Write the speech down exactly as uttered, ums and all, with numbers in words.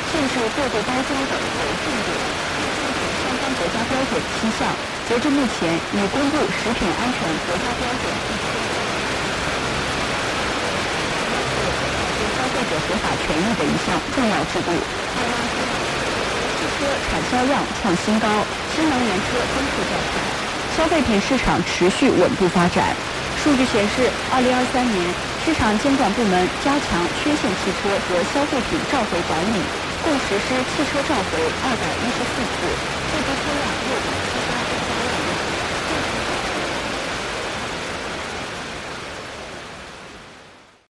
限制过度包装等为重点，相关国家标准七项，截至目前已公布食品安全国家标准一千。消费者合法权益的一项重要制度。汽车产销量创新高，新能源车增速较快，消费品市场持续稳步发展。数据显示，二零二三年市场监管部门加强缺陷汽车和消费品召回管理，共实施汽车召回二百一十四次，最低车辆六点七八。